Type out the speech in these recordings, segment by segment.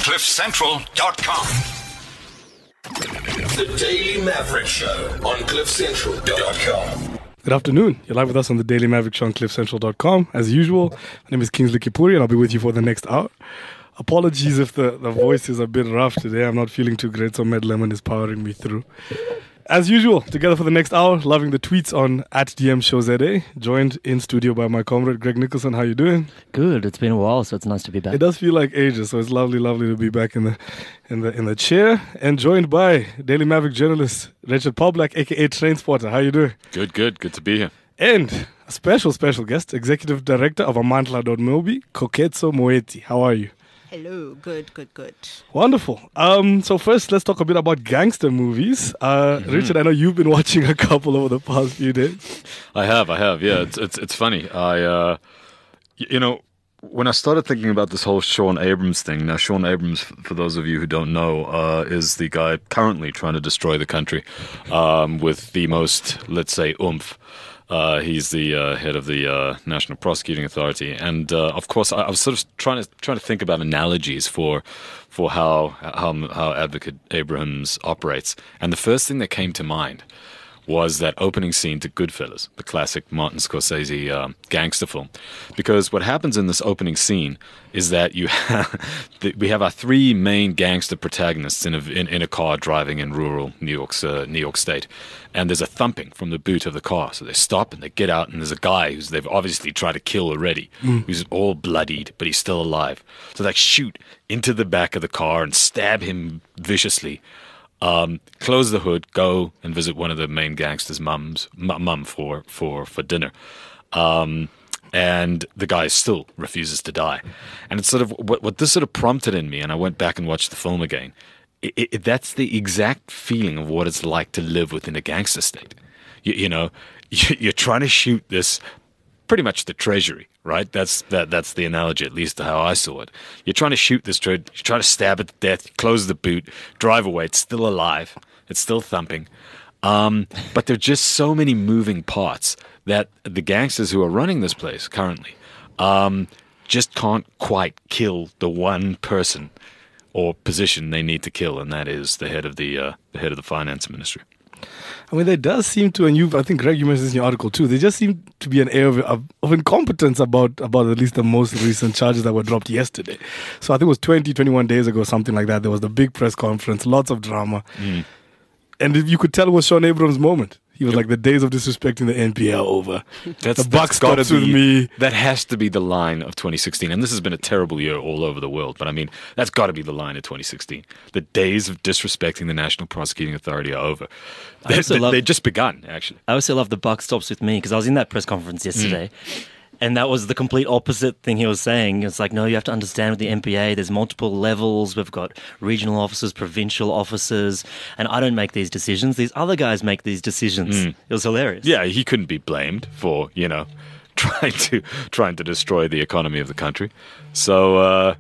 CliffCentral.com. The Daily Maverick Show on CliffCentral.com. Good afternoon. You're live with us on the Daily Maverick Show on CliffCentral.com. As usual, my name is Kingsley Kipuri and I'll be with you for the next hour. Apologies if the voice is a bit rough today. I'm not feeling too great, so Med Lemon is powering me through. As usual, together for the next hour, loving the tweets on @DMShowZA, joined in studio by my comrade Greg Nicholson. How you doing? Good. It's been a while, so it's nice to be back. It does feel like ages, so it's lovely to be back in the chair. And joined by Daily Maverick journalist Richard Poblak, aka Trainspotter. How you doing? Good to be here. And a special guest, Executive Director of Amandla.mobi, Koketso Moeti. How are you? Hello, good. Wonderful. So first, let's talk a bit about gangster movies. Richard, I know you've been watching a couple over the past few days. I have. Yeah, it's funny. When I started thinking about this whole Sean Abrams thing. Now, Sean Abrams, for those of you who don't know, is the guy currently trying to destroy the country with the most, let's say, oomph. He's the head of the National Prosecuting Authority, and of course, I was sort of trying to think about analogies for how Advocate Abrams operates, and the first thing that came to mind was that opening scene to Goodfellas, the classic Martin Scorsese gangster film. Because what happens in this opening scene is that we have our three main gangster protagonists in a car driving in rural New York State. And there's a thumping from the boot of the car. So they stop and they get out, and there's a guy who's they've obviously tried to kill already, who's all bloodied, but he's still alive. So they shoot into the back of the car and stab him viciously. Close the hood, go and visit one of the main gangsters' mum for dinner. And the guy still refuses to die. And it's sort of what this sort of prompted in me, and I went back and watched the film again. That's the exact feeling of what it's like to live within a gangster state. You're trying to shoot this, pretty much the treasury, right? That's the analogy, at least how I saw it. You're trying to shoot this treasury, you try to stab it to death, you close the boot, drive away, it's still alive, it's still thumping. But there are just so many moving parts that the gangsters who are running this place currently just can't quite kill the one person or position they need to kill, and that is the head of the finance ministry. I mean, there does seem to, and I think, Greg, you mentioned this in your article too, there just seemed to be an air of incompetence about at least the most recent charges that were dropped yesterday. So I think it was 21 days ago, something like that. There was the big press conference, lots of drama. And you could tell it was Sean Abrams' moment. He was like, the days of disrespecting the NPA are over. The buck stops with me. That has to be the line of 2016. And this has been a terrible year all over the world. But I mean, that's got to be the line of 2016. The days of disrespecting the National Prosecuting Authority are over. They've just begun, actually. I also love the buck stops with me, because I was in that press conference yesterday. And that was the complete opposite thing he was saying. It's like, no, you have to understand with the NPA, there's multiple levels. We've got regional officers, provincial officers, and I don't make these decisions. These other guys make these decisions. It was hilarious. Yeah, he couldn't be blamed for, trying to destroy the economy of the country. So,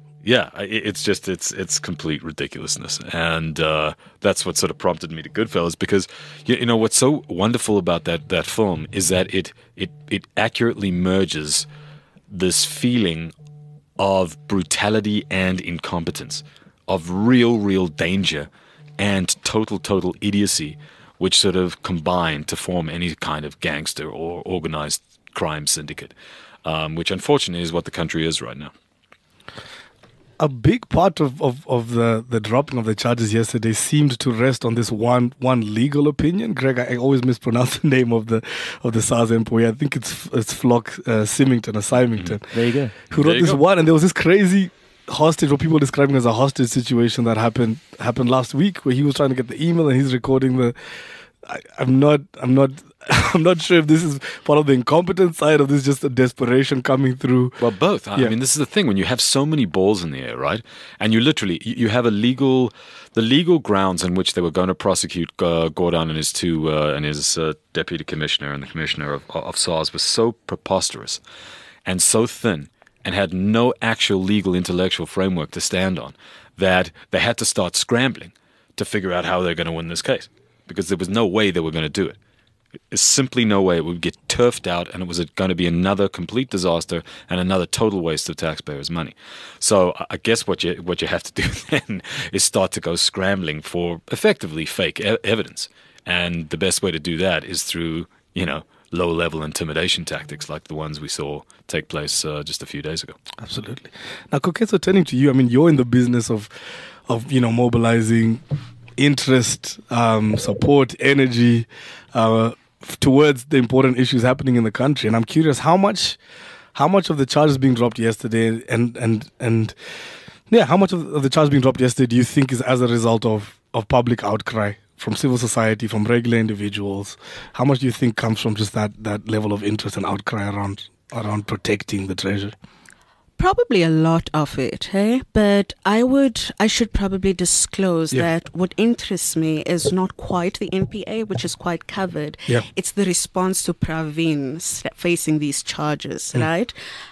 it's complete ridiculousness. And that's what sort of prompted me to Goodfellas, because, what's so wonderful about that film is that it accurately merges this feeling of brutality and incompetence, of real danger and total idiocy, which sort of combine to form any kind of gangster or organized crime syndicate, which unfortunately is what the country is right now. A big part of the dropping of the charges yesterday seemed to rest on this one legal opinion. Greg, I always mispronounce the name of the SARS employee. I think it's Flock Symington or Symington. There you go. Who wrote this one, and there was this crazy hostage, what people are describing as a hostage situation that happened last week, where he was trying to get the email and he's recording the. I'm not sure if this is part of the incompetent side or this is just a desperation coming through. Well, both. I mean, this is the thing. When you have so many balls in the air, right? And you literally, you have the legal grounds on which they were going to prosecute Gordon and his deputy commissioner and the commissioner of SARS was so preposterous and so thin and had no actual legal intellectual framework to stand on that they had to start scrambling to figure out how they're going to win this case, because there was no way they were going to do it. There's simply no way it would get turfed out, and it was going to be another complete disaster and another total waste of taxpayers' money. So I guess what you have to do then is start to go scrambling for effectively fake evidence, and the best way to do that is through low-level intimidation tactics like the ones we saw take place just a few days ago. Absolutely. Now, Koketso, turning to you, I mean, you're in the business of mobilizing interest, support, energy towards the important issues happening in the country. And I'm curious, how much of the charges being dropped yesterday, how much of the charges being dropped yesterday do you think is as a result of public outcry from civil society, from regular individuals? How much do you think comes from just that level of interest and outcry around protecting the treasury? Probably a lot of it, hey? But I should probably disclose that what interests me is not quite the NPA, which is quite covered. Yeah. It's the response to Pravin facing these charges, right?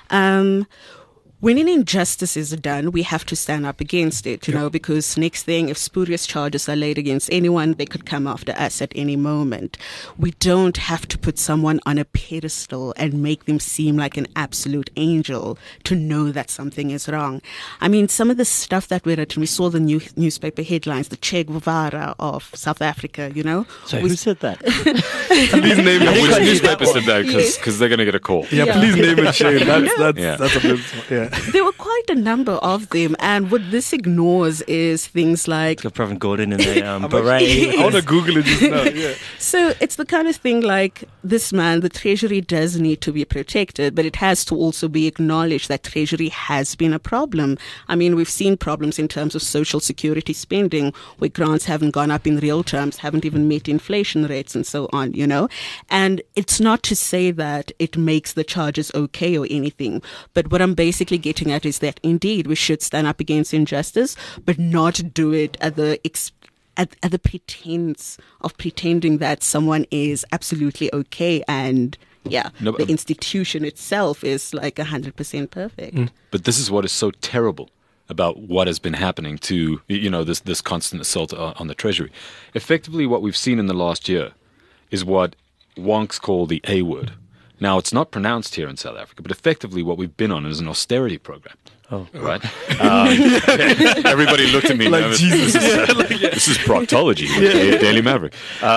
When an injustice is done, we have to stand up against it, you know, because next thing, if spurious charges are laid against anyone, they could come after us at any moment. We don't have to put someone on a pedestal and make them seem like an absolute angel to know that something is wrong. I mean, some of the stuff that we read, we saw the newspaper headlines, the Che Guevara of South Africa, you know. So who said that? Please name it. Which newspaper said that? Because they're going to get a call. Yeah, please name it, Shane. That's a bit, There were quite a number of them, and what this ignores is things like... Got Pravin Gordon in the beret. I want to Google it just now. Yeah. So it's the kind of thing like, this man, the Treasury does need to be protected, but it has to also be acknowledged that Treasury has been a problem. I mean, we've seen problems in terms of social security spending, where grants haven't gone up in real terms, haven't even met inflation rates and so on, you know. And it's not to say that it makes the charges okay or anything, but what I'm basically getting at is that indeed we should stand up against injustice, but not do it at the pretense of pretending that someone is absolutely okay and the institution itself is like 100% perfect. But this is what is so terrible about what has been happening to, this constant assault on the Treasury. Effectively, what we've seen in the last year is what wonks call the A word. Now, it's not pronounced here in South Africa, but effectively what we've been on is an austerity program. Oh, right. Everybody looked at me like Jesus. This is proctology, Daily Maverick.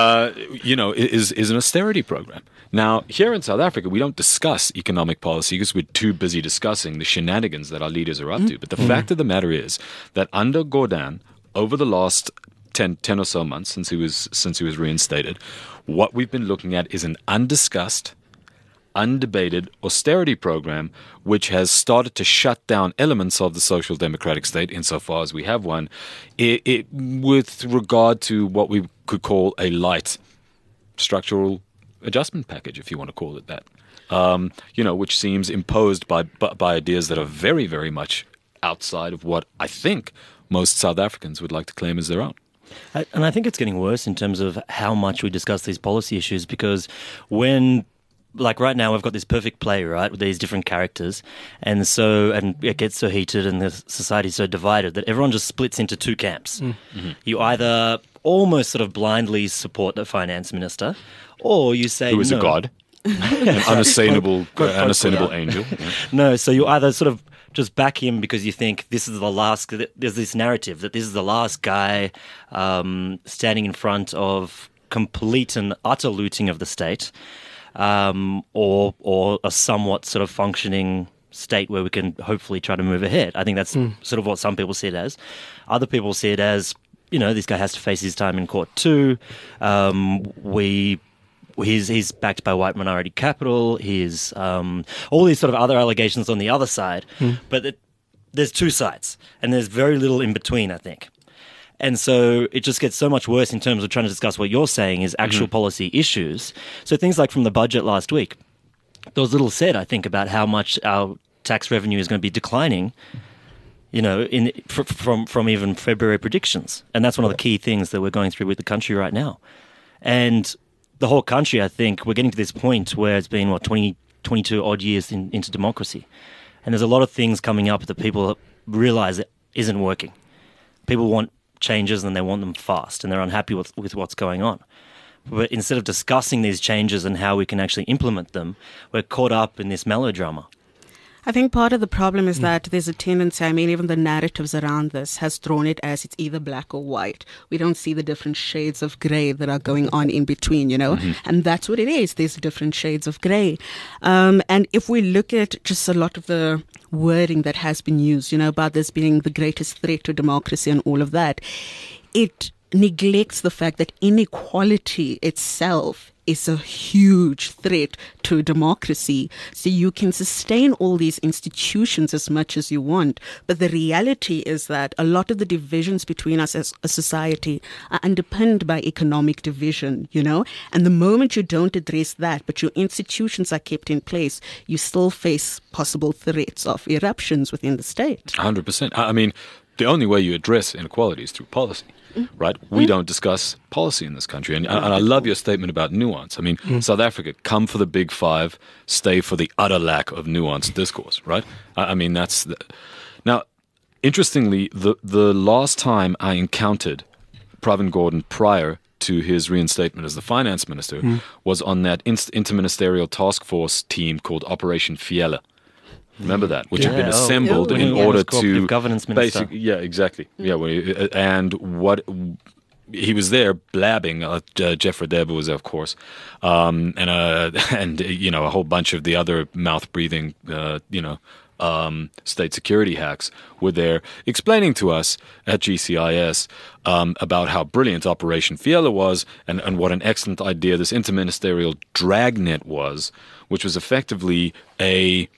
Is an austerity program. Now, here in South Africa, we don't discuss economic policy because we're too busy discussing the shenanigans that our leaders are up to. But the fact of the matter is that under Gordhan, over the last 10 or so months since he was reinstated, what we've been looking at is an undiscussed, undebated austerity program which has started to shut down elements of the social democratic state insofar as we have one, with regard to what we could call a light structural adjustment package, if you want to call it that, which seems imposed by ideas that are very, very much outside of what I think most South Africans would like to claim as their own. And I think it's getting worse in terms of how much we discuss these policy issues, because when... Like right now, we've got this perfect play, right, with these different characters, and it gets so heated, and the society's so divided that everyone just splits into two camps. Mm-hmm. You either almost sort of blindly support the finance minister, or you say who is no. A god, an unassailable angel. Yeah. No, so you either sort of just back him because you think this is the last. There's this narrative that this is the last guy standing in front of complete and utter looting of the state. Or a somewhat sort of functioning state where we can hopefully try to move ahead. I think that's sort of what some people see it as. Other people see it as, this guy has to face his time in court too. He's backed by white minority capital. He's all these sort of other allegations on the other side. But there's two sides, and there's very little in between, I think. And so it just gets so much worse in terms of trying to discuss what you're saying is actual policy issues. So things like from the budget last week, there was little said, I think, about how much our tax revenue is going to be declining, from even February predictions. And that's one of the key things that we're going through with the country right now. And the whole country, I think, we're getting to this point where it's been, 22 odd years into democracy. And there's a lot of things coming up that people realize it isn't working. People want changes and they want them fast, and they're unhappy with what's going on. But instead of discussing these changes and how we can actually implement them, we're caught up in this melodrama. I think part of the problem is that there's a tendency, I mean, even the narratives around this has drawn it as it's either black or white. We don't see the different shades of grey that are going on in between, you know, and that's what it is. There's different shades of grey. And if we look at just a lot of the wording that has been used, you know, about this being the greatest threat to democracy and all of that, it neglects the fact that inequality itself is a huge threat to democracy. So you can sustain all these institutions as much as you want, but the reality is that a lot of the divisions between us as a society are underpinned by economic division, you know? And the moment you don't address that, but your institutions are kept in place, you still face possible threats of eruptions within the state. 100%. I mean, the only way you address inequality is through policy. Right? We don't discuss policy in this country. And I love your statement about nuance. I mean, South Africa, come for the big five, stay for the utter lack of nuanced discourse, right? I mean, that's... Now, interestingly, the last time I encountered Pravin Gordhan prior to his reinstatement as the finance minister was on that interministerial task force team called Operation Fiela. Remember that, which had been assembled in order to governance minister. Yeah, exactly. Yeah, and what he was there blabbing. Jeff Radebe was there, of course, and you know, a whole bunch of the other mouth breathing, state security hacks were there explaining to us at GCIS about how brilliant Operation Fiela was and what an excellent idea this interministerial dragnet was, which was effectively a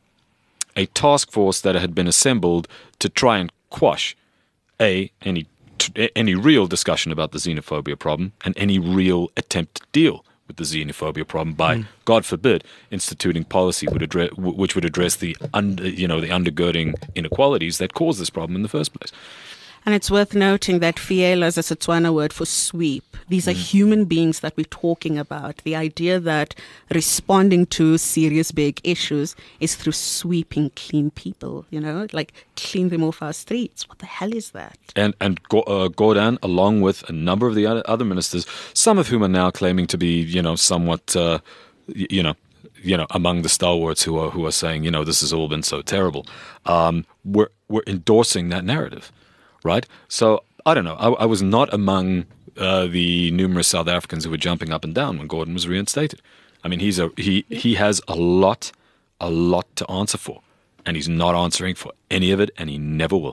task force that had been assembled to try and quash any real discussion about the xenophobia problem and any real attempt to deal with the xenophobia problem by, God forbid, instituting policy which would address the undergirding inequalities that cause this problem in the first place. And it's worth noting that Fiela is a Setswana word for sweep. These are human beings that we're talking about. The idea that responding to serious big issues is through sweeping clean people, you know, like clean them off our streets. What the hell is that? And Gordhan, along with a number of the other ministers, some of whom are now claiming to be, you know, somewhat, among the stalwarts who are saying, you know, this has all been so terrible, we're endorsing that narrative. Right? So, I don't know. I was not among the numerous South Africans who were jumping up and down when Gordhan was reinstated. I mean, he has a lot to answer for, and he's not answering for any of it, and he never will.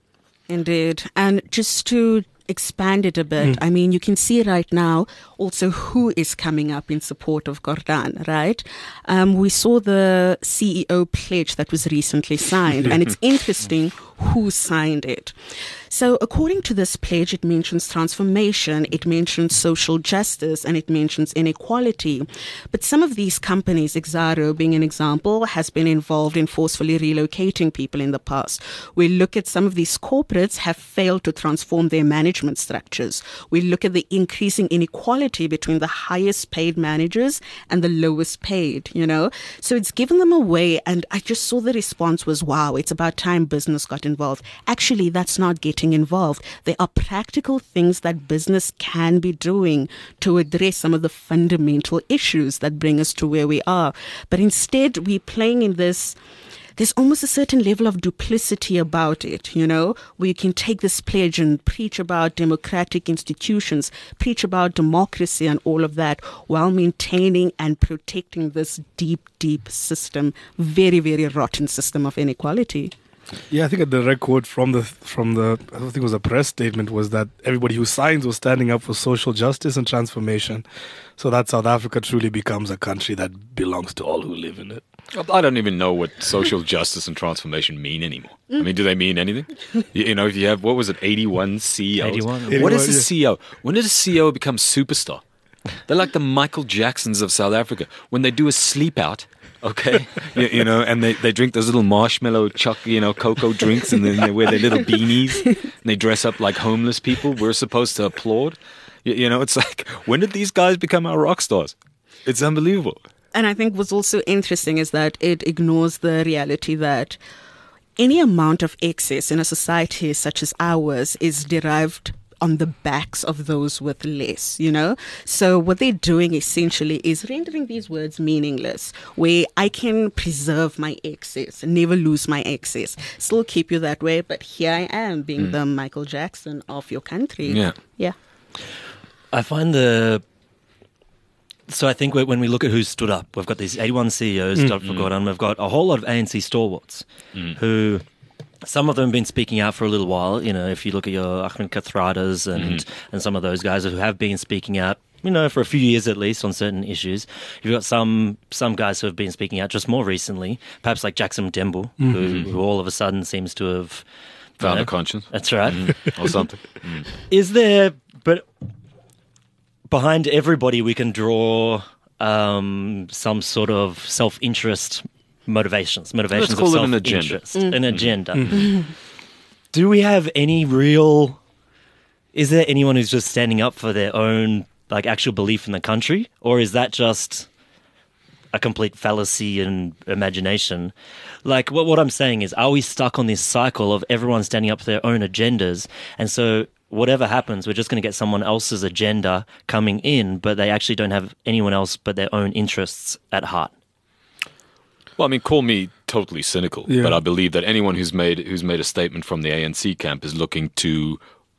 Indeed. And just to expand it a bit, I mean, you can see right now also who is coming up in support of Gordhan, right? We saw the CEO pledge that was recently signed, and it's interesting who signed it. So according to this pledge, it mentions transformation, it mentions social justice, and it mentions inequality. But some of these companies, Exxaro being an example, has been involved in forcefully relocating people in the past. We look at some of these corporates have failed to transform their management structures. We look at the increasing inequality between the highest paid managers and the lowest paid, you know. So it's given them away, and I just saw the response was, wow, it's about time business got involved. Actually, that's not getting involved. There are practical things that business can be doing to address some of the fundamental issues that bring us to where we are. But instead, we're playing in this, there's almost a certain level of duplicity about it, you know, where you can take this pledge and preach about democratic institutions, preach about democracy and all of that, while maintaining and protecting this deep, deep system, very, very rotten system of inequality. Yeah, I think the record from the I think it was a press statement was that everybody who signs was standing up for social justice and transformation, so that South Africa truly becomes a country that belongs to all who live in it. I don't even know what social justice and transformation mean anymore. I mean, do they mean anything? You know, if you have, what was it, 81 CEOs? 81. What is a CEO? When did a CEO become superstar? They're like the Michael Jacksons of South Africa. When they do a sleep out, okay, you know, and they drink those little marshmallow cocoa drinks, and then they wear their little beanies, and they dress up like homeless people. We're supposed to applaud. You know, it's like, when did these guys become our rock stars? It's unbelievable. And I think what's also interesting is that it ignores the reality that any amount of excess in a society such as ours is derived on the backs of those with less, you know? So what they're doing essentially is rendering these words meaningless, where I can preserve my excess, never lose my excess, still keep you that way, but here I am being the Michael Jackson of your country. Yeah. Yeah. I find So I think when we look at who's stood up, we've got these 81 CEOs stood up for Gordon. We've got a whole lot of ANC stalwarts who, some of them have been speaking out for a little while. You know, if you look at your Ahmed Kathradas and some of those guys who have been speaking out, you know, for a few years at least on certain issues. You've got some guys who have been speaking out just more recently, perhaps like Jackson Mtembu, who all of a sudden seems to have Found a conscience. That's right. Or something. Is there, but behind everybody we can draw some sort of self-interest motivations Let's of call it an agenda. self-interest, an agenda. Do we have any real, is there anyone who's just standing up for their own like actual belief in the country, or is that just a complete fallacy and imagination? Like what I'm saying is, are we stuck on this cycle of everyone standing up for their own agendas, and so whatever happens, we're just going to get someone else's agenda coming in, but they actually don't have anyone else but their own interests at heart? Well, I mean, call me totally cynical, Yeah. but I believe that anyone who's made a statement from the ANC camp is looking to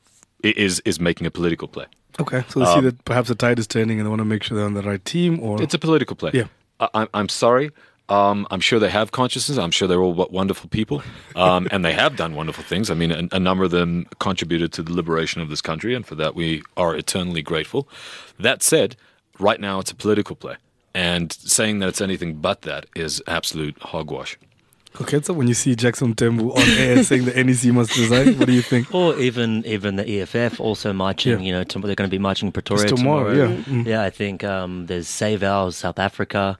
is making a political play. Okay, so they see that perhaps the tide is turning and they want to make sure they're on the right team, or It's a political play. Yeah. I'm sorry. I'm sure they have consciousness. I'm sure they're all wonderful people, and they have done wonderful things. I mean, a number of them contributed to the liberation of this country, and for that we are eternally grateful. That said, right now it's a political play, and saying that it's anything but that is absolute hogwash. Okay, so when you see Jackson Mtembu on air saying the NEC must resign, what do you think? Or even the EFF also marching, Yeah. you know, they're going to be marching in Pretoria It's tomorrow, yeah. Mm. Yeah, I think there's Save Our South Africa.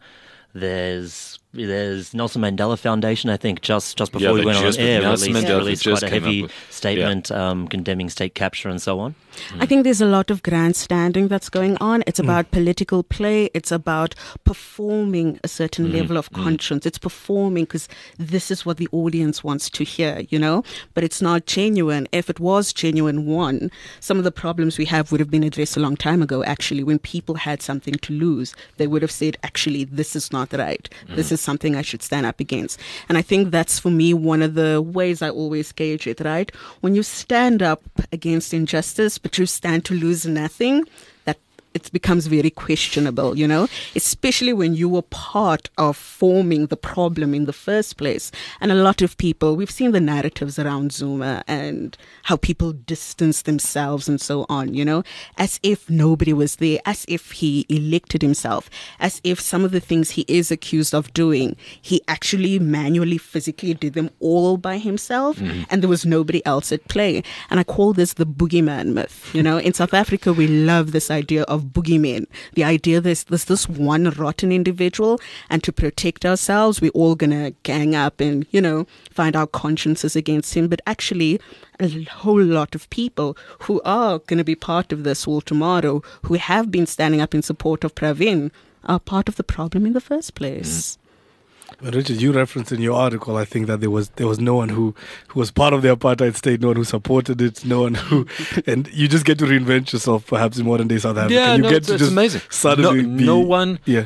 There's Nelson Mandela Foundation, I think, just before Yeah, we they went on just- air, Nelson released Mandela just quite a came up heavy with- statement condemning state capture and so on. I think there's a lot of grandstanding that's going on. It's about political play. It's about performing a certain level of conscience. It's performing because this is what the audience wants to hear, you know, but it's not genuine. If it was genuine, some of the problems we have would have been addressed a long time ago, actually, when people had something to lose. They would have said, actually, this is not right. This is something I should stand up against. And I think that's, for me, one of the ways I always gauge it, right? When you stand up against injustice, but you stand to lose nothing, that it becomes very questionable, you know, especially when you were part of forming the problem in the first place. And a lot of people, we've seen the narratives around Zuma and how people distance themselves and so on, you know, as if nobody was there, as if he elected himself, as if some of the things he is accused of doing, he actually manually, physically did them all by himself, and there was nobody else at play. And I call this the boogeyman myth. You know, in South Africa, we love this idea of boogeymen. The idea there's this one rotten individual, and to protect ourselves, we're all going to gang up and, you know, find our consciences against him. But actually, a whole lot of people who are going to be part of this all tomorrow, who have been standing up in support of Pravin, are part of the problem in the first place. Richard, you referenced in your article, I think, that there was no one who was part of the apartheid state, no one who supported it, no one who, and you just get to reinvent yourself, perhaps in modern day South Africa. Yeah, you no, get to it's just amazing. Suddenly No one Yeah.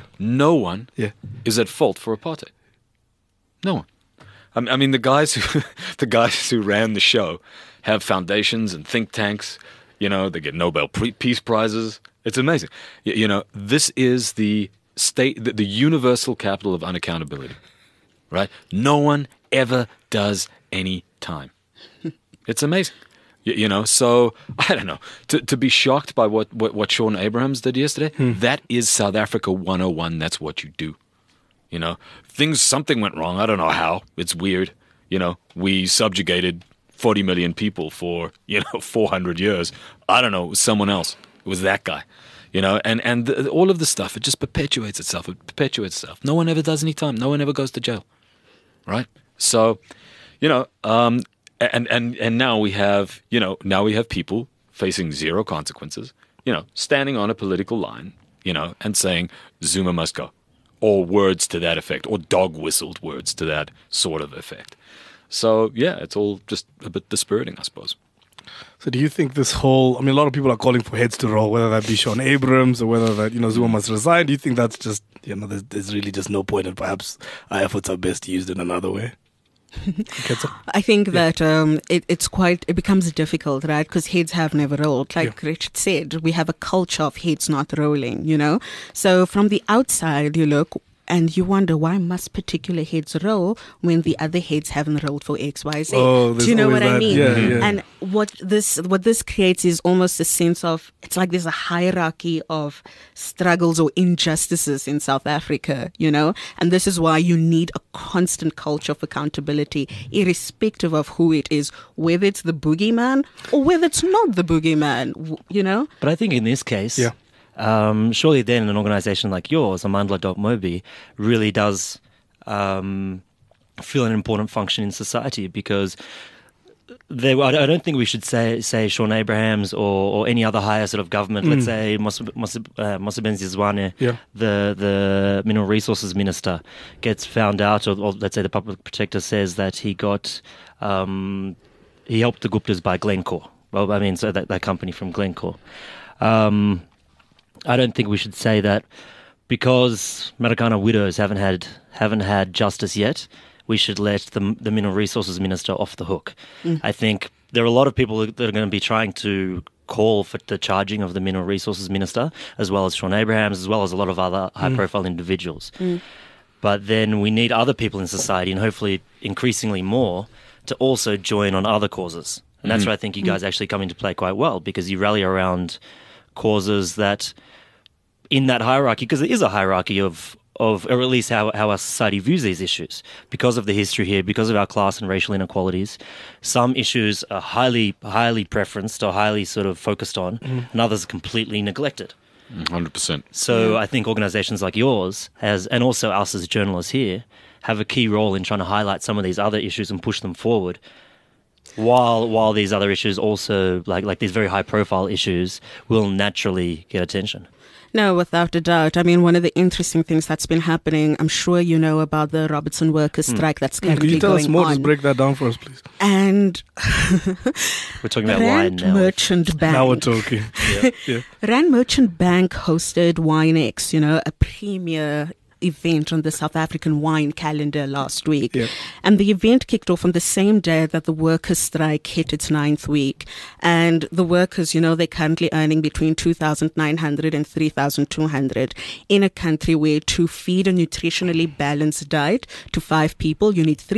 is at fault for apartheid. No one. I mean, the guys who ran the show have foundations and think tanks. You know, they get Nobel Peace Prizes. It's amazing. You know, this is the state, the universal capital of unaccountability, right? No one ever does any time. It's amazing. You know, so I don't know. To be shocked by what Sean Abrahams did yesterday, that is South Africa 101. That's what you do. You know, something went wrong. I don't know how. It's weird. You know, we subjugated 40 million people for, 400 years. I don't know. It was someone else. It was that guy. You know, and all of the stuff, it just perpetuates itself. No one ever does any time. No one ever goes to jail. Right? So, you know, and now we have, people facing zero consequences, standing on a political line, and saying Zuma must go, or words to that effect, or dog-whistled words to that sort of effect. So, yeah, it's all just a bit dispiriting, I suppose. So So do you think this whole, I mean, a lot of people are calling for heads to roll, whether that be Sean Abrams or whether that, Zuma must resign. Do you think that's just, there's really just no point and perhaps our efforts are best used in another way? I think that it becomes difficult, right? Because heads have never rolled. Like Richard said, we have a culture of heads not rolling, So from the outside, you look and you wonder, why must particular heads roll when the other heads haven't rolled for X, Y, Z? Oh, do you know what I mean? Yeah. And what this creates is almost a sense of, it's like there's a hierarchy of struggles or injustices in South Africa, And this is why you need a constant culture of accountability, irrespective of who it is, whether it's the boogeyman or whether it's not the boogeyman, But I think in this case, surely then an organisation like yours, Amandla.mobi, really does feel an important function in society, because I don't think we should say Sean Abrahams or any other higher sort of government. Let's say Mosebenzi Zwane, the Mineral Resources Minister, gets found out, or let's say the Public Protector says that he helped the Guptas buy Glencore. Well, I mean, so that company from Glencore. I don't think we should say that because Marikana widows haven't had justice yet, we should let the Mineral Resources Minister off the hook. I think there are a lot of people that are going to be trying to call for the charging of the Mineral Resources Minister, as well as Sean Abrahams, as well as a lot of other high-profile individuals. But then we need other people in society, and hopefully increasingly more, to also join on other causes. And that's where I think you guys actually come into play quite well, because you rally around causes that, in that hierarchy, because there is a hierarchy of or at least how our society views these issues, because of the history here, because of our class and racial inequalities. Some issues are highly preferenced or highly sort of focused on, and others are completely neglected. 100%. So I think organisations like yours, and also us as journalists here, have a key role in trying to highlight some of these other issues and push them forward, while these other issues also, like these very high-profile issues, will naturally get attention. No, without a doubt. I mean, one of the interesting things that's been happening, I'm sure you know about the Robertson workers' strike that's currently going on. Can you tell us more? Just break that down for us, please. And we're talking about wine now. Rand Merchant Bank. Now we're talking. Yeah. Rand Merchant Bank hosted WineX, a premier event on the South African wine calendar last week. Yep. And the event kicked off on the same day that the workers' strike hit its 9th week. And the workers, they're currently earning between 2,900 and 3,200 in a country where to feed a nutritionally balanced diet to 5 people, you need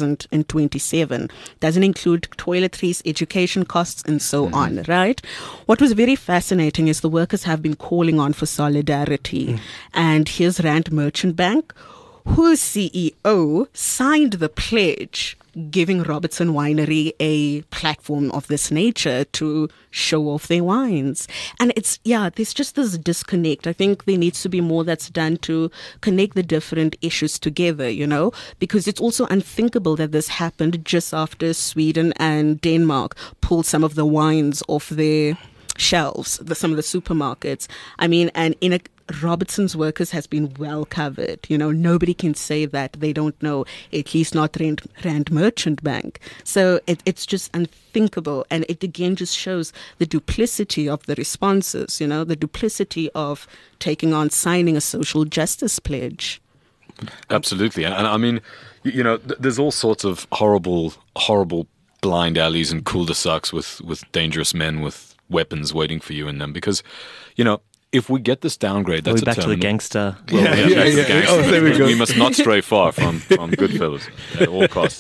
3,027. Doesn't include toiletries, education costs, and so on, right? What was very fascinating is the workers have been calling on for solidarity. And here's Rand Merchant Bank, whose CEO signed the pledge giving Robertson Winery a platform of this nature to show off their wines. And there's just this disconnect. I think there needs to be more that's done to connect the different issues together, because it's also unthinkable that this happened just after Sweden and Denmark pulled some of the wines off their shelves, some of the supermarkets. I mean, and Robertson's workers has been well covered. Nobody can say that they don't know, at least not Rand Merchant Bank. So it's just unthinkable. And it again just shows the duplicity of the responses, the duplicity of signing a social justice pledge. Absolutely. And I mean, there's all sorts of horrible blind alleys and cul-de-sacs with dangerous men with weapons waiting for you in them, because, if we get this downgrade, that's back to the gangster. Well, Yeah. Oh, there we go. We must not stray far from Goodfellas at all costs.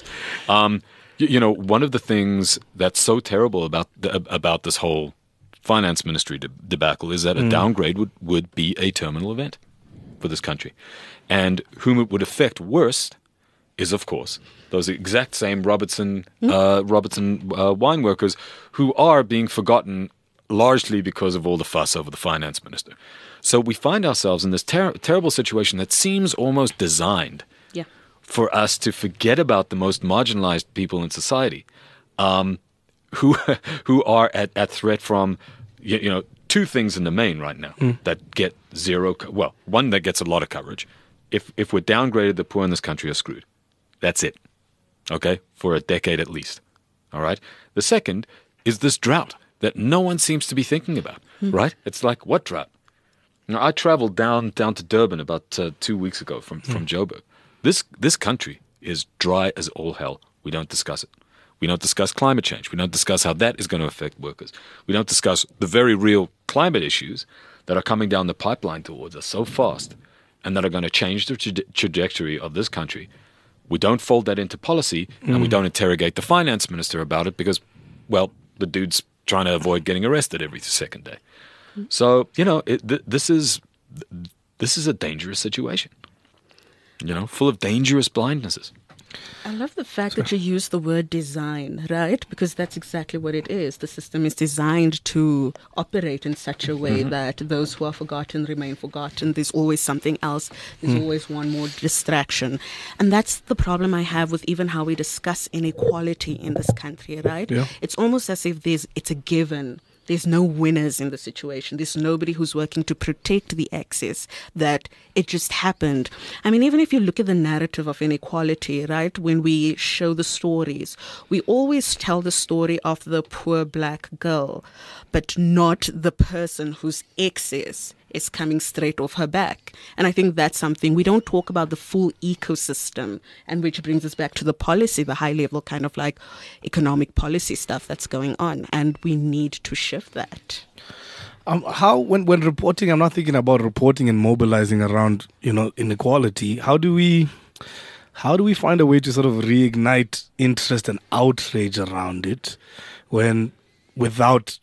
One of the things that's so terrible about this whole finance ministry debacle is that a downgrade would be a terminal event for this country, and whom it would affect worst is, of course, those exact same Robertson wine workers who are being forgotten largely because of all the fuss over the finance minister. So we find ourselves in this terrible situation that seems almost designed for us to forget about the most marginalized people in society, who are at threat from, two things in the main right now that get one that gets a lot of coverage. If we're downgraded, the poor in this country are screwed. That's it. Okay? For a decade at least. All right? The second is this drought that no one seems to be thinking about, right? It's like, what drought? Now, I traveled down to Durban about 2 weeks ago from Joburg. This country is dry as all hell. We don't discuss it. We don't discuss climate change. We don't discuss how that is going to affect workers. We don't discuss the very real climate issues that are coming down the pipeline towards us so fast and that are going to change the trajectory of this country. We don't fold that into policy, and we don't interrogate the finance minister about it because, well, the dude's trying to avoid getting arrested every second day. So, this is a dangerous situation, full of dangerous blindnesses. I love the fact that you use the word design, right? Because that's exactly what it is. The system is designed to operate in such a way that those who are forgotten remain forgotten. There's always something else. There's always one more distraction. And that's the problem I have with even how we discuss inequality in this country, right? Yeah. It's almost as if it's a given. There's no winners in the situation. There's nobody who's working to protect the excess, that it just happened. I mean, even if you look at the narrative of inequality, right, when we show the stories, we always tell the story of the poor black girl, but not the person whose excess is coming straight off her back. And I think that's something we don't talk about, the full ecosystem, and which brings us back to the policy, the high level kind of like economic policy stuff that's going on. And we need to shift that. When reporting, I'm not thinking about reporting and mobilizing around, inequality. How do we find a way to sort of reignite interest and outrage around it when without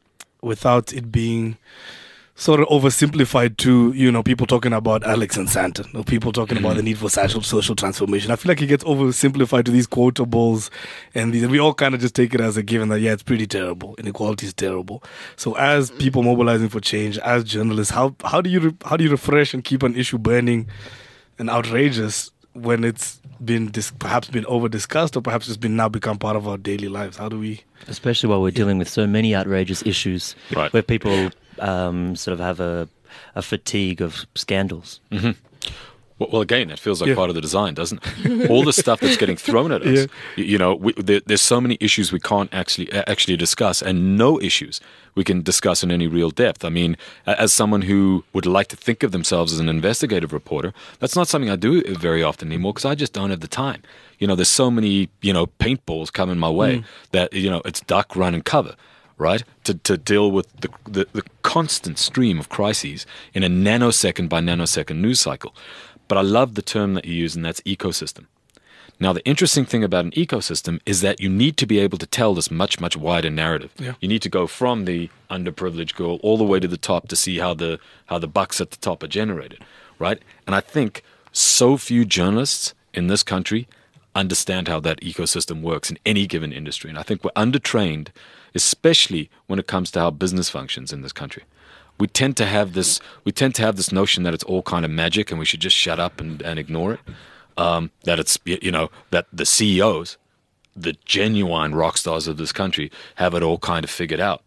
it being sort of oversimplified to, people talking about Alex and Sandton, or people talking about the need for social transformation. I feel like it gets oversimplified to these quotables, and we all kind of just take it as a given that, it's pretty terrible. Inequality is terrible. So as people mobilizing for change, as journalists, how do you refresh and keep an issue burning and outrageous when it's been perhaps been over discussed, or perhaps it's now become part of our daily lives? How do we? Especially while we're dealing with so many outrageous issues, right, where people sort of have a fatigue of scandals. Mm-hmm. Well, again, it feels like part of the design, doesn't it? All the stuff that's getting thrown at us. There's so many issues we can't actually discuss, and no issues we can discuss in any real depth. I mean, as someone who would like to think of themselves as an investigative reporter, that's not something I do very often anymore because I just don't have the time. There's so many, paintballs coming my way that, it's duck, run, and cover. Right, to deal with the constant stream of crises in a nanosecond by nanosecond news cycle. But I love the term that you use, and that's ecosystem. Now, the interesting thing about an ecosystem is that you need to be able to tell this much, much wider narrative. Yeah. You need to go from the underprivileged girl all the way to the top to see how the bucks at the top are generated, right? And I think so few journalists in this country understand how that ecosystem works in any given industry. And I think we're undertrained, especially when it comes to how business functions in this country. We tend to have this notion that it's all kind of magic and we should just shut up and ignore it. That it's, that the CEOs, the genuine rock stars of this country, have it all kind of figured out.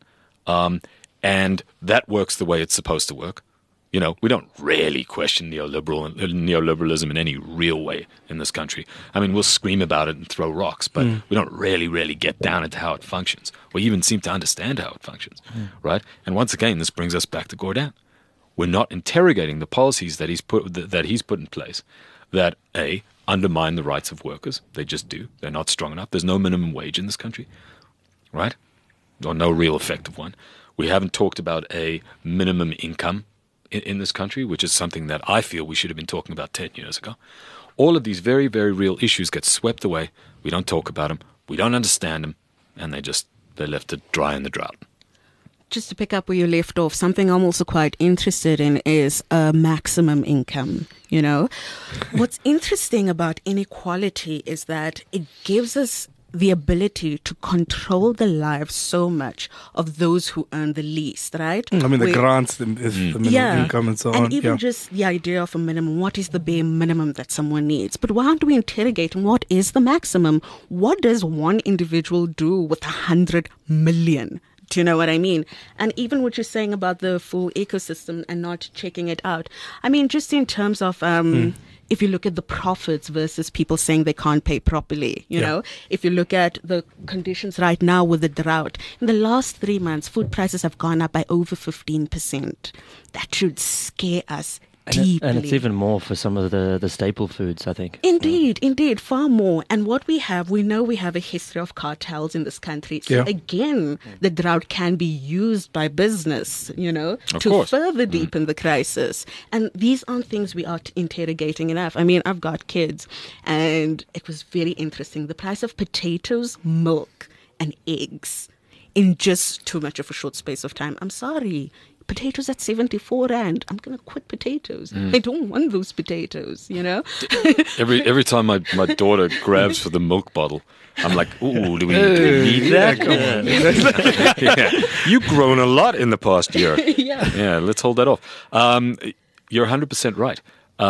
And that works the way it's supposed to work. We don't really question neoliberalism in any real way in this country. I mean, we'll scream about it and throw rocks, but we don't really get down into how it functions, or even seem to understand how it functions, right? And once again, this brings us back to Gordhan. We're not interrogating the policies that he's put in place that, A, undermine the rights of workers. They just do. They're not strong enough. There's no minimum wage in this country, right? Or no real effective one. We haven't talked about a minimum income in this country, which is something that I feel we should have been talking about 10 years ago. All of these very, very real issues get swept away. We don't talk about them. We don't understand them. And they're left to dry in the drought. Just to pick up where you left off, something I'm also quite interested in is maximum income. What's interesting about inequality is that it gives us the ability to control the lives so much of those who earn the least, right? I mean, the grants, the minimum income and so on. And even just the idea of a minimum, what is the bare minimum that someone needs? But why aren't we interrogating what is the maximum? What does one individual do with 100 million? Do you know what I mean? And even what you're saying about the full ecosystem and not checking it out. I mean, just in terms of if you look at the profits versus people saying they can't pay properly, you know, if you look at the conditions right now with the drought, in the last 3 months, food prices have gone up by over 15%. That should scare us deeply. And it's even more for some of the staple foods, I think. Indeed, far more. And what we know we have a history of cartels in this country. So again, the drought can be used by business, you know, to further deepen the crisis. And these aren't things we are interrogating enough. I mean, I've got kids, and it was very interesting. The price of potatoes, milk, and eggs in just too much of a short space of time. I'm sorry. Potatoes at 74 rand. I'm going to quit potatoes. I don't want those potatoes, you know? Every time my daughter grabs for the milk bottle, I'm like, ooh, do we need that? You've grown a lot in the past year. Yeah, let's hold that off. You're 100% right.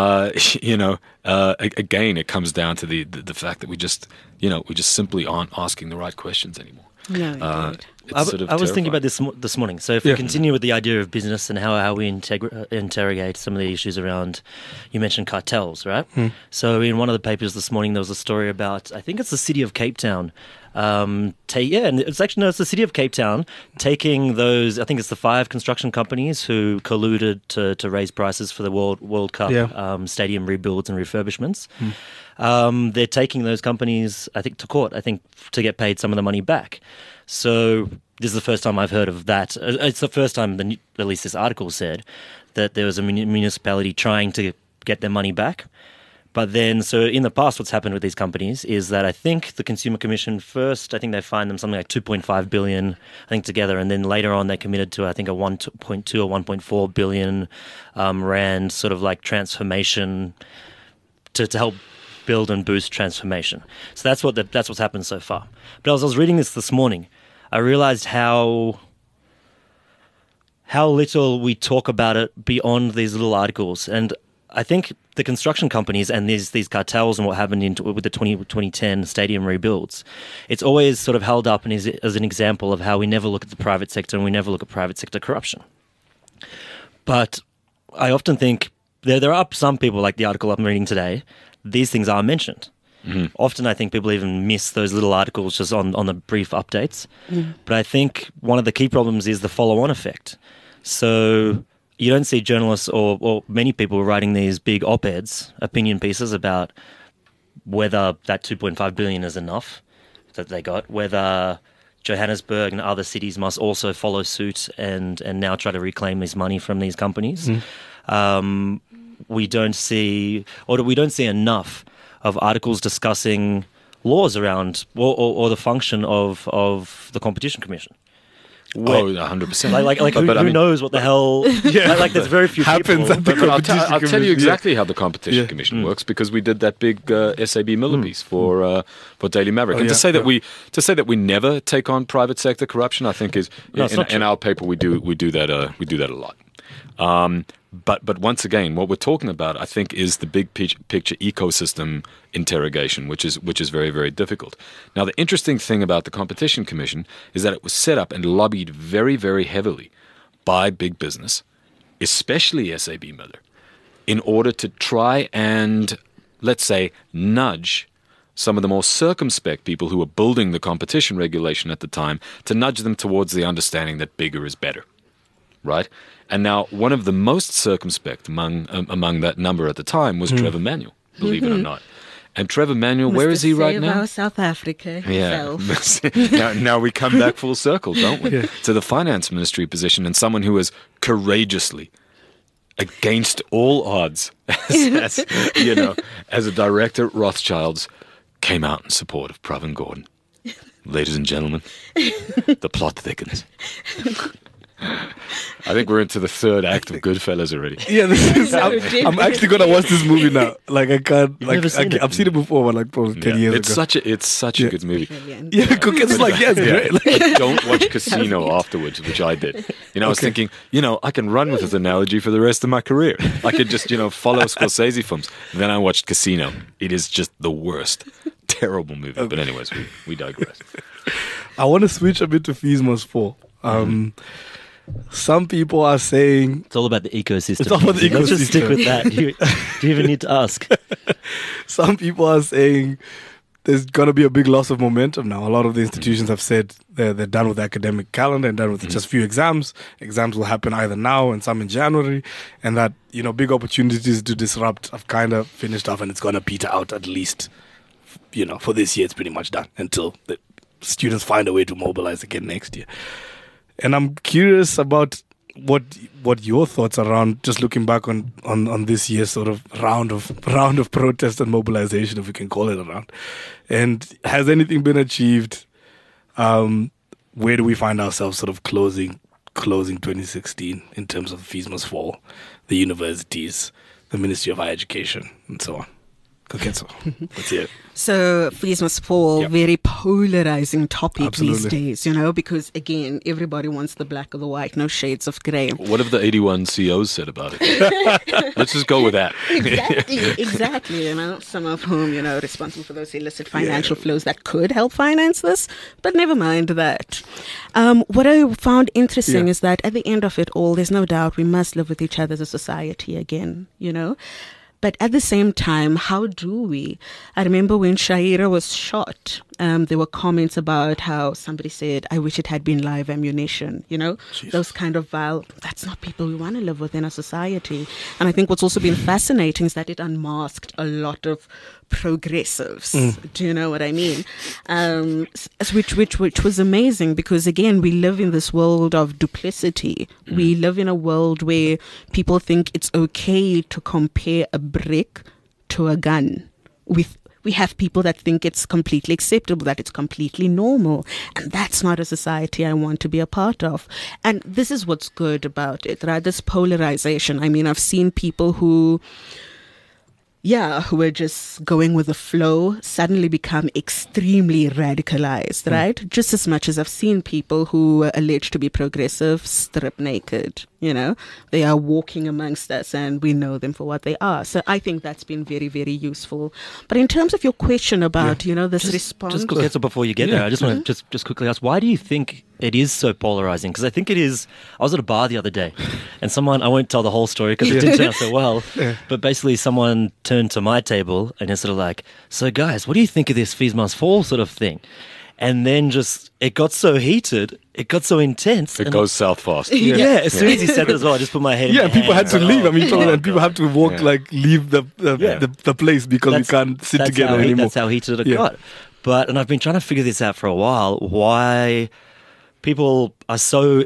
Again, it comes down to the fact that we just simply aren't asking the right questions anymore. No, I was thinking about this morning. So if we continue with the idea of business and how we interrogate some of the issues around, you mentioned cartels, right? So in one of the papers this morning, there was a story about, I think it's the city of Cape Town. And it's the city of Cape Town taking those, I think it's the 5 construction companies who colluded to raise prices for the World Cup stadium rebuilds and refurbishments. They're taking those companies, I think, to court, to get paid some of the money back. So this is the first time I've heard of that. It's the first time, at least this article said, that there was a municipality trying to get their money back. But then, so in the past, what's happened with these companies is that I think the Consumer Commission first, I think they fined them something like 2.5 billion, I think, together. And then later on, they committed to, I think, a 1.2 or 1.4 billion rand sort of like transformation to help build and boost transformation. So that's what's happened so far. But as I was reading this morning, I realized how little we talk about it beyond these little articles. And I think the construction companies and these cartels and what happened with the 2010 stadium rebuilds, it's always sort of held up as an example of how we never look at the private sector and we never look at private sector corruption. But I often think there are some people, like the article I'm reading today, these things are mentioned. Often I think people even miss those little articles just on the brief updates. But I think one of the key problems is the follow-on effect. So you don't see journalists or many people writing these big op-eds, opinion pieces about whether that 2.5 billion is enough that they got, whether Johannesburg and other cities must also follow suit and now try to reclaim this money from these companies. We don't see enough of articles discussing laws around or the function of the Competition Commission. 100%. Who knows what the hell? There's very few happens people. at the Competition I'll tell you Commission. exactly how the Competition Commission works, because we did that big SAB Miller piece for Daily Maverick. To say that we never take on private sector corruption, I think is in our paper we do that a lot. But once again, what we're talking about, I think, is the big picture ecosystem interrogation, which is very, very difficult. Now, the interesting thing about the Competition Commission is that it was set up and lobbied very, very heavily by big business, especially SAB Miller, in order to try and, let's say, nudge some of the more circumspect people who were building the competition regulation at the time, to nudge them towards the understanding that bigger is better, right? And now, one of the most circumspect among that number at the time was Trevor Manuel, believe it or not. And Trevor Manuel, where is he right now? South Africa himself. Now we come back full circle, don't we? To the finance ministry position, and someone who has courageously, against all odds, as a director at Rothschilds, came out in support of Pravin Gordhan. Ladies and gentlemen, the plot thickens. I think we're into the third act of Goodfellas already. Yeah, I'm actually gonna watch this movie now. Like I can't. I've seen it before, but probably 10 years ago. It's such a good movie. Yeah, it's great. But don't watch Casino afterwards, which I did. I was thinking, I can run with this analogy for the rest of my career. I could just, follow Scorsese films. Then I watched Casino. It is just the worst, terrible movie. But anyways, we digress. I want to switch a bit to Fees Must Fall. Some people are saying It's all about the ecosystem. It's all about the Let's just stick ecosystem. with that. Do you even need to ask? some people are saying there's going to be a big loss of momentum now. A lot of the institutions have said they're done with the academic calendar and done with just few exams. Exams will happen either now and some in January, and that, big opportunities to disrupt have kind of finished off, and it's going to peter out at least, for this year. It's pretty much done until the students find a way to mobilize again next year. And I'm curious about what your thoughts around just looking back on this year's sort of round of protest and mobilization, if we can call it a round. And has anything been achieved? Where do we find ourselves sort of closing 2016 in terms of fees must fall, the universities, the Ministry of Higher Education, and so on? Koketso, let's hear it. So fees must fall, Yep. very polarizing topic these Absolutely. days, because again, everybody wants the black or the white, no shades of grey. What have the 81 CEOs said about it? Let's just go with that. Exactly. Some of whom, responsible for those illicit financial flows that could help finance this, but never mind that. What I found interesting Yeah. is that at the end of it all, there's no doubt we must live with each other as a society again, But at the same time, how do we? I remember when Shaira was shot, there were comments about how somebody said, I wish it had been live ammunition, those kind of vile, that's not people we want to live with in a society. And I think what's also been fascinating is that it unmasked a lot of progressives. Do you know what I mean? Which was amazing, because again, we live in this world of duplicity. We live in a world where people think it's okay to compare a brick to a gun. We have people that think it's completely acceptable, that it's completely normal. And that's not a society I want to be a part of. And this is what's good about it, right? This polarization. I mean, I've seen people who are just going with the flow, suddenly become extremely radicalized, right? Just as much as I've seen people who are alleged to be progressive strip naked, They are walking amongst us and we know them for what they are. So I think that's been very, very useful. But in terms of your question about, this response... Just quickly, so before you get there, I just want to just quickly ask, why do you think it is so polarizing? Because I think it is... I was at a bar the other day, and I won't tell the whole story because it didn't turn out so well, but basically someone turned to my table and it's sort of like, so guys, what do you think of this fees must fall sort of thing? And then it got so heated, it got so intense. It goes south fast. Yeah, as soon as he said that as well, I just put my head in Yeah, my people had hands. to leave. I mean, Oh, and people have to walk, leave the place because we can't sit that's together how anymore. That's how heated it Yeah. got. And I've been trying to figure this out for a while, why people are so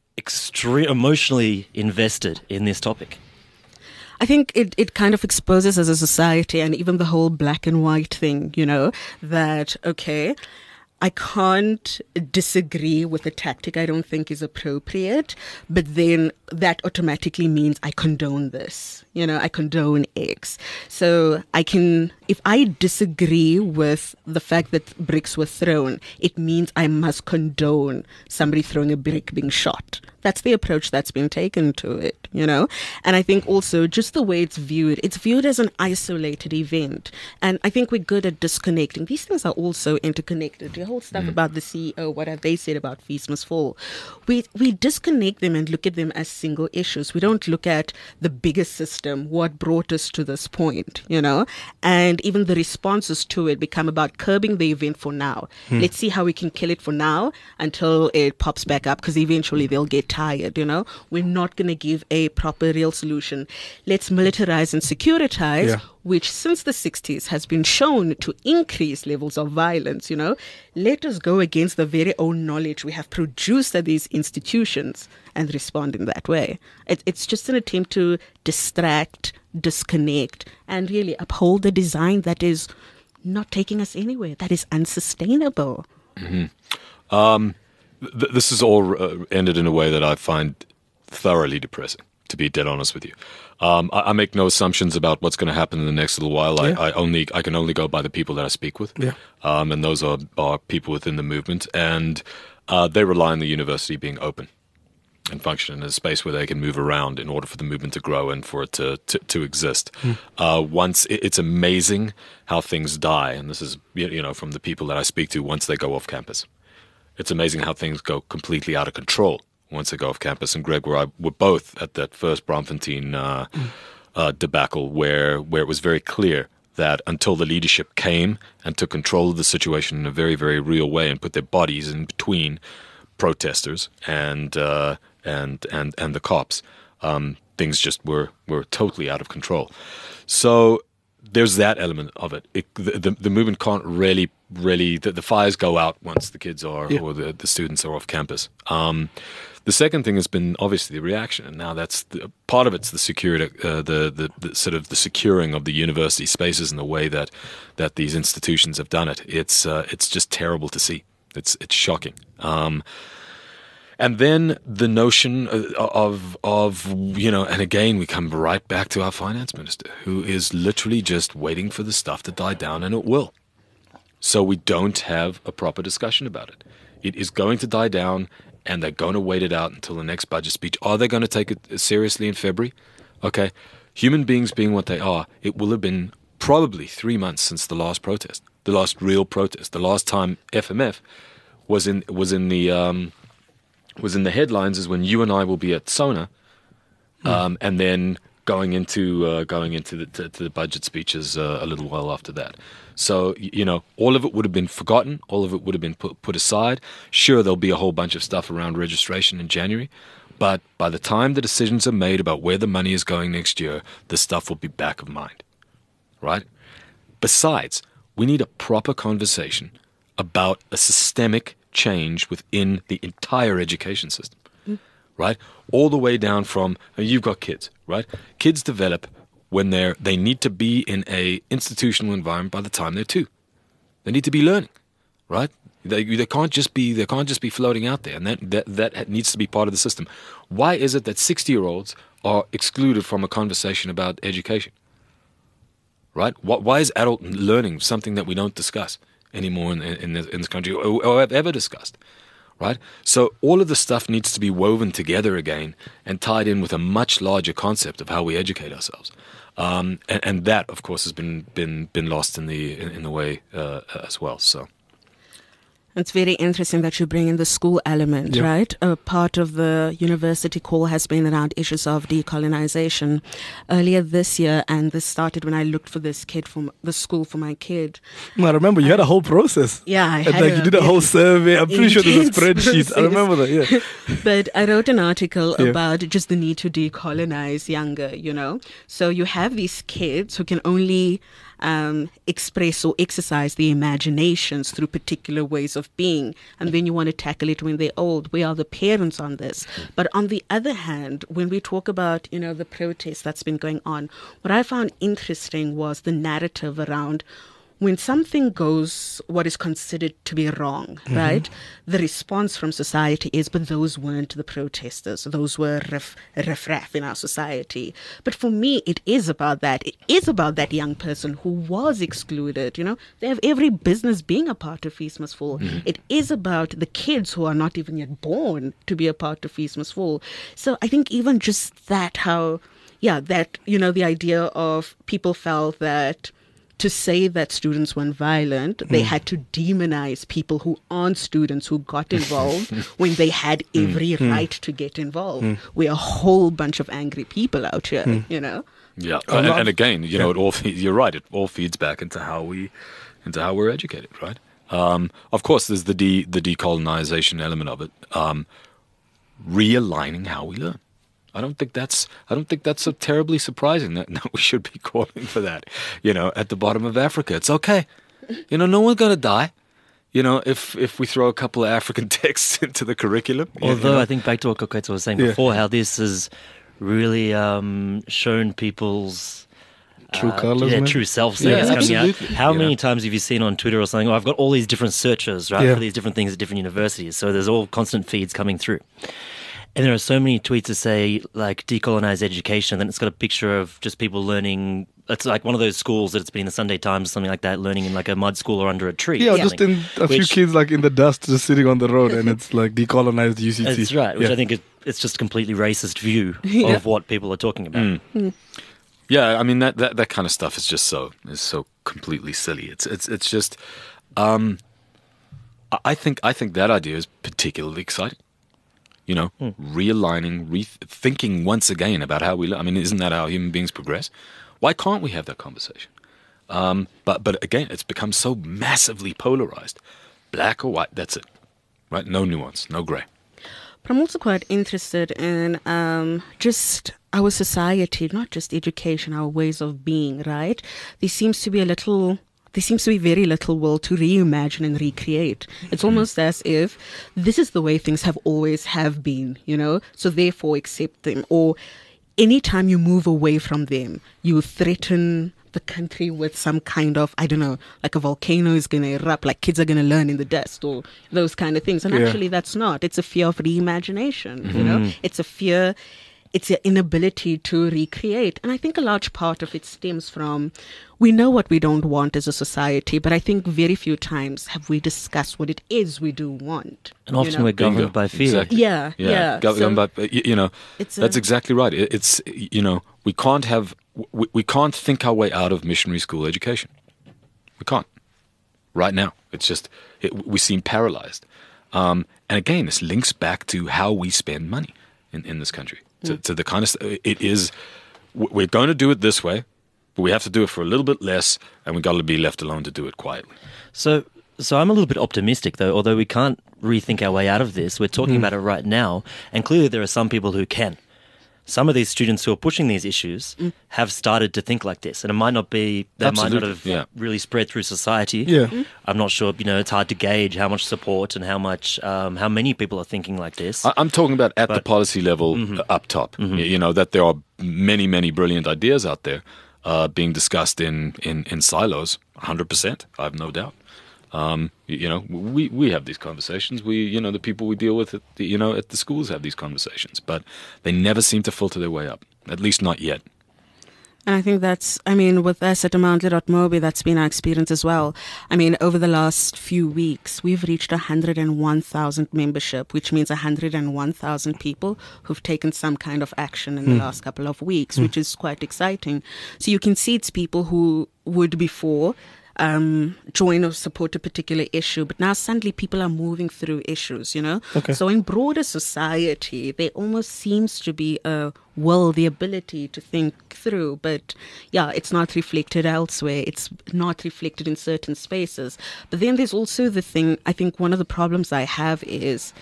emotionally invested in this topic. I think it kind of exposes as a society, and even the whole black and white thing, that, okay, I can't disagree with a tactic I don't think is appropriate, but then that automatically means I condone this. I condone X. So if I disagree with the fact that bricks were thrown, it means I must condone somebody throwing a brick being shot. That's the approach that's been taken to it, And I think also just the way it's viewed as an isolated event. And I think we're good at disconnecting. These things are also interconnected. The whole stuff about the CEO, what have they said about fees must fall? We disconnect them and look at them as single issues. We don't look at the bigger system, what brought us to this point, And even the responses to it become about curbing the event for now. Let's see how we can kill it for now until it pops back up, because eventually they'll get tired, We're not going to give a proper real solution. Let's militarize and securitize, which since the 60s has been shown to increase levels of violence, Let us go against the very own knowledge we have produced at these institutions and respond in that way. It's just an attempt to distract, disconnect, and really uphold the design that is not taking us anywhere, that is unsustainable. This is all ended in a way that I find thoroughly depressing, to be dead honest with you. I make no assumptions about what's going to happen in the next little while. I can only go by the people that I speak with. And those are people within the movement. And they rely on the university being open and function in a space where they can move around in order for the movement to grow and for it to exist. It's amazing how things die. And this is, from the people that I speak to once they go off campus. It's amazing how things go completely out of control once they go off campus. And Greg were both at that first Braamfontein debacle where it was very clear that until the leadership came and took control of the situation in a very, very real way and put their bodies in between protesters and the cops, things just were totally out of control. So there's that element of it. The movement can't really the fires go out once the kids are or the students are off campus. The second thing has been obviously the reaction, and now that's part of it's the security, the sort of the securing of the university spaces and the way that these institutions have done it. It's just terrible to see. It's shocking. And then the notion of and again we come right back to our finance minister, who is literally just waiting for the stuff to die down, and it will. So we don't have a proper discussion about it. It is going to die down, and they're going to wait it out until the next budget speech. Are they going to take it seriously in February? Okay. Human beings being what they are, it will have been probably 3 months since the last protest, the last real protest. The last time FMF was in the headlines is when you and I will be at SONA, and then going into the budget speeches a little while after that. So, all of it would have been forgotten. All of it would have been put aside. Sure, there'll be a whole bunch of stuff around registration in January. But by the time the decisions are made about where the money is going next year, the stuff will be back of mind. Right? Besides, we need a proper conversation about a systemic change within the entire education system. Right? All the way down from, you've got kids, right? Kids develop when they need to be in a institutional environment by the time they're 2. They need to be learning, right? They can't just be floating out there, and that needs to be part of the system. Why is it that 60-year-olds are excluded from a conversation about education? Right? Why is adult learning something that we don't discuss anymore in this country or have ever discussed? Right? So all of the stuff needs to be woven together again and tied in with a much larger concept of how we educate ourselves. And that, of course, has been lost in the way as well. So it's very interesting that you bring in the school element, right? A part of the university call has been around issues of decolonization. Earlier this year, and this started when I looked for this kid from the school for my kid. I remember you had a whole process. Yeah, you did a whole survey. I'm pretty sure there's a spreadsheet. I remember that, yeah. But I wrote an article about just the need to decolonize younger, So you have these kids who can only express or exercise their imaginations through particular ways of being, and then you want to tackle it when they're old. We are the parents on this. But on the other hand, when we talk about the protest that's been going on, what I found interesting was the narrative around when something goes what is considered to be wrong, right? The response from society is, but those weren't the protesters. Those were riff-raff in our society. But for me, it is about that. It is about that young person who was excluded. They have every business being a part of Feast Must Fall. It is about the kids who are not even yet born to be a part of Feast Must Fall. So I think even just that, the idea of people felt that to say that students weren't violent, they had to demonize people who aren't students who got involved when they had every right to get involved. We're a whole bunch of angry people out here, Yeah, and again, it all you're right. It all feeds back into how we're educated, right? Of course, there's the decolonization element of it, realigning how we learn. I don't think that's so terribly surprising that we should be calling for that. At the bottom of Africa, it's okay. No one's gonna die. If we throw a couple of African texts into the curriculum. Although I think back to what Koketso was saying before, how this has really shown people's true colors, true selves Yeah, coming out. absolutely. How many times have you seen on Twitter or something, I've got all these different searches, right, for these different things at different universities. So there's all constant feeds coming through. And there are so many tweets that say, like, decolonize education. Then it's got a picture of just people learning. It's like one of those schools that it's been in the Sunday Times or something like that, learning in like a mud school or under a tree. Yeah, just in a few kids like in the dust just sitting on the road, and it's like decolonized UCT. That's right, which I think it's just a completely racist view of what people are talking about. Yeah, I mean that kind of stuff is just so completely silly. It's just I think that idea is particularly exciting. realigning, thinking once again about how we live. I mean, isn't that how human beings progress? Why can't we have that conversation? But again, it's become so massively polarized. Black or white, that's it. Right? No nuance, no gray. But I'm also quite interested in just our society, not just education, our ways of being, right? There seems to be very little will to reimagine and recreate. It's almost as if this is the way things always have been, so therefore accept them. Or anytime you move away from them, you threaten the country with some kind of, I don't know, like a volcano is going to erupt, like kids are going to learn in the dust, or those kind of things. And actually that's not. It's a fear of reimagination, It's a fear, it's your inability to recreate. And I think a large part of it stems from, we know what we don't want as a society, but I think very few times have we discussed what it is we do want. And often we're governed by fear. Exactly. Yeah. Governed by, that's exactly right. It's we can't think our way out of missionary school education. We can't. Right now. It's just, we seem paralyzed. And again, this links back to how we spend money in this country. To the kind of, it is, we're going to do it this way, but we have to do it for a little bit less, and we've got to be left alone to do it quietly. So I'm a little bit optimistic, though, although we can't rethink our way out of this. We're talking about it right now, and clearly there are some people who can. Some of these students who are pushing these issues have started to think like this, and it might not be, that might not have really spread through society. Yeah. I'm not sure, it's hard to gauge how much support and how many people are thinking like this. I'm talking about the policy level up top, that there are many, many brilliant ideas out there being discussed in silos, 100%, I have no doubt. We have these conversations. The people we deal with at the schools have these conversations, but they never seem to filter their way up, at least not yet. And I think with us at Mount.Mobi, that's been our experience as well. Over the last few weeks, we've reached 101,000 membership, which means 101,000 people who've taken some kind of action in the last couple of weeks, which is quite exciting. So you can see it's people who would before join or support a particular issue, but now suddenly people are moving through issues, Okay. So in broader society, there almost seems to be the ability to think through, but it's not reflected elsewhere. It's not reflected in certain spaces. But then there's also the thing, I think one of the problems I have is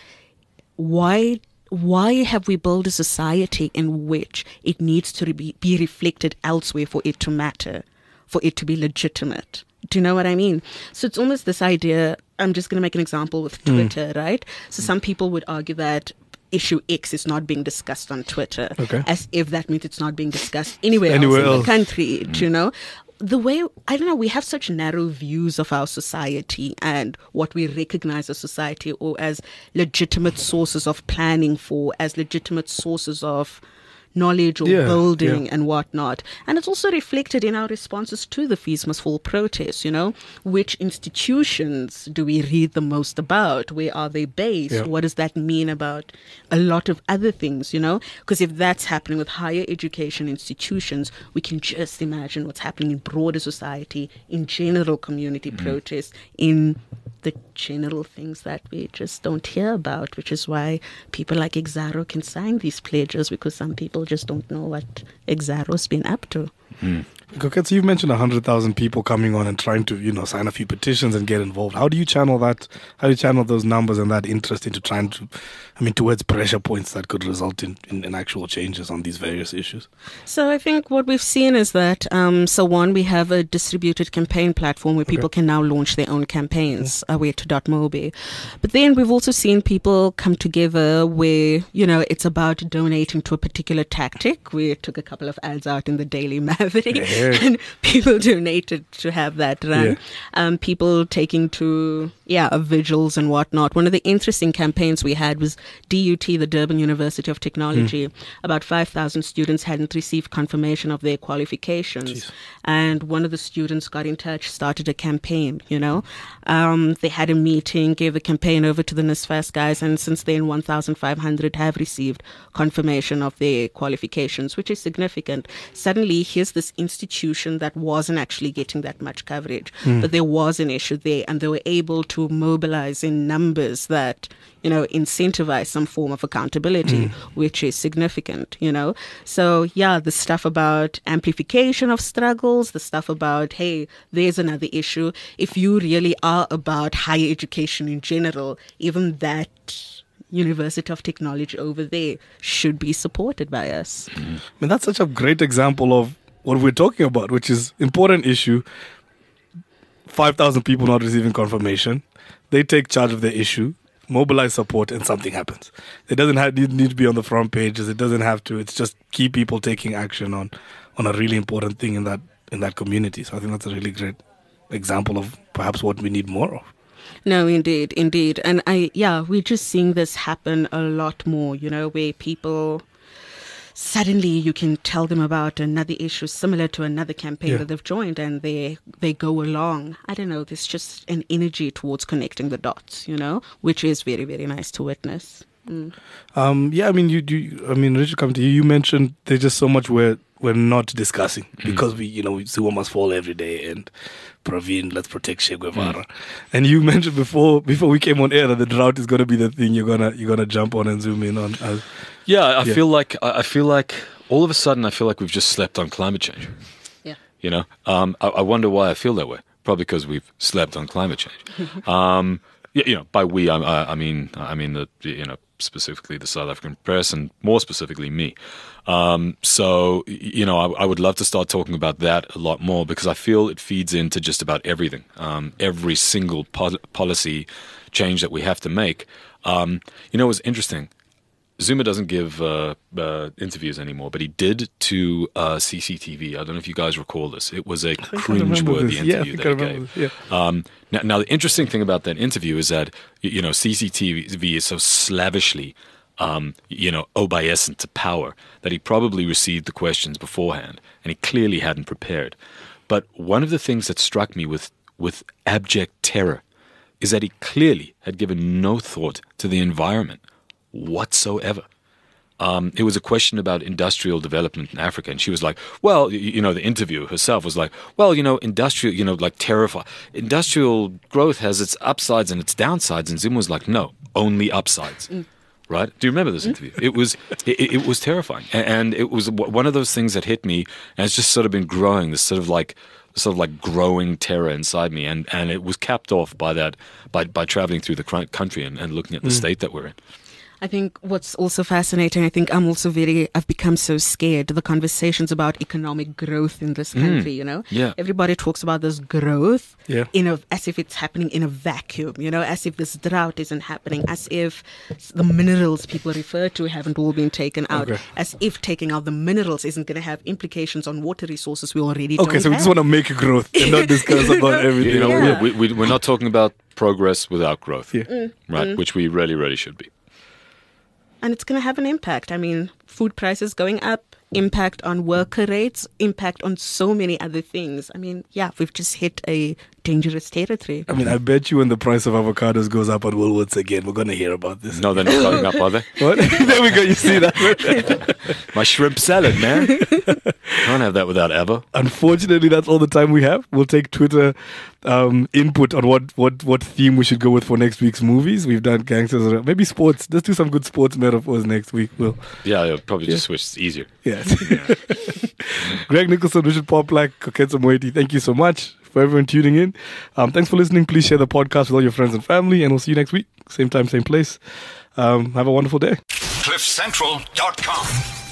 why have we built a society in which it needs to be reflected elsewhere for it to matter, for it to be legitimate? Do you know what I mean? So it's almost this idea, I'm just going to make an example with Twitter, right? So some people would argue that issue X is not being discussed on Twitter, as if that means it's not being discussed anywhere else in the country, The way, I don't know, we have such narrow views of our society and what we recognize as society or as legitimate sources of planning for, as legitimate sources of knowledge or building and whatnot. And it's also reflected in our responses to the Fees Must Fall protests, Which institutions do we read the most about? Where are they based? Yeah. What does that mean about a lot of other things, Because if that's happening with higher education institutions, we can just imagine what's happening in broader society, in general community protests, in the general things that we just don't hear about, which is why people like Exxaro can sign these pledges, because some people just don't know what Exxaro's been up to. So you've mentioned 100,000 people coming on and trying to, sign a few petitions and get involved. How do you channel that? How do you channel those numbers and that interest into trying to, towards pressure points that could result in actual changes on these various issues? So I think what we've seen is that, one, we have a distributed campaign platform where people can now launch their own campaigns, away to .mobi. But then we've also seen people come together where, it's about donating to a particular tactic. We took a couple of ads out in the Daily Maverick. And people donated to have that run. People taking to vigils and whatnot. One of the interesting campaigns we had was DUT, the Durban University of Technology. About 5,000 students hadn't received confirmation of their qualifications. Jeez. And one of the students got in touch, started a campaign, They had a meeting, gave the campaign over to the NSFAS guys, and since then 1,500 have received confirmation of their qualifications, which is significant. Suddenly, here's this institution institution that wasn't actually getting that much coverage, but there was an issue there, and they were able to mobilize in numbers that, incentivize some form of accountability, which is significant, So, yeah, the stuff about amplification of struggles, the stuff about, hey, there's another issue. If you really are about higher education in general, even that University of Technology over there should be supported by us. I mean, that's such a great example of what we're talking about, which is important issue. 5,000 people not receiving confirmation. They take charge of the issue, mobilize support, and something happens. It doesn't need to be on the front pages. It doesn't have to. It's just key people taking action on a really important thing in that community. So I think that's a really great example of perhaps what we need more of. No, indeed. And we're just seeing this happen a lot more, where people suddenly you can tell them about another issue similar to another campaign that they've joined, and they go along. I don't know, there's just an energy towards connecting the dots, which is very, very nice to witness. I mean, Richard, coming to you, you mentioned there's just so much we're not discussing because we Zuma must fall every day, and Praveen, let's protect Che Guevara. And you mentioned before we came on air that the drought is going to be the thing you're gonna jump on and zoom in on. I feel like all of a sudden I feel like we've just slept on climate change. Yeah. I wonder why I feel that way. Probably because we've slept on climate change. By we I mean the specifically the South African press, and more specifically me. So I would love to start talking about that a lot more, because I feel it feeds into just about everything. Every single policy change that we have to make. It's interesting. Zuma doesn't give interviews anymore, but he did to CCTV. I don't know if you guys recall this. It was a cringe-worthy interview that he gave. Now, the interesting thing about that interview is that, CCTV is so slavishly, obeisant to power that he probably received the questions beforehand, and he clearly hadn't prepared. But one of the things that struck me with abject terror is that he clearly had given no thought to the environment whatsoever. It was a question about industrial development in Africa, and she was like, well, the interviewer herself was like, well, industrial, terrifying. Industrial growth has its upsides and its downsides, and Zuma was like, no, only upsides. Right? Do you remember this interview? It was terrifying, and it was one of those things that hit me, and it's just sort of been growing, this sort of like growing terror inside me, and it was capped off by that by traveling through the country and looking at the state that we're in. I think what's also fascinating, I've become so scared, the conversations about economic growth in this country, Yeah. Everybody talks about this growth Yeah. as if it's happening in a vacuum, as if this drought isn't happening, as if the minerals people refer to haven't all been taken out, as if taking out the minerals isn't going to have implications on water resources we already don't have. Okay, so we just want to make growth and not discuss about everything. We're not talking about progress without growth, right? Which we really, really should be. And it's going to have an impact. I mean, food prices going up, impact on worker rates, impact on so many other things. I mean, we've just hit a dangerous territory. I mean, I bet you when the price of avocados goes up at Woolworths again, we're going to hear about this. No, they're not going up, are they? What? There we go. You see that? My shrimp salad, man. I don't have that without Ava. Unfortunately, that's all the time we have. We'll take Twitter input on what theme we should go with for next week's movies. We've done gangsters, maybe sports. Let's do some good sports metaphors next week. I'll probably just switch. It's easier. Yes. Greg Nicholson, Richard Poplak, Koketso Moeti, thank you so much for everyone tuning in. Thanks for listening. Please share the podcast with all your friends and family, and we'll see you next week. Same time, same place. Have a wonderful day. CliffCentral.com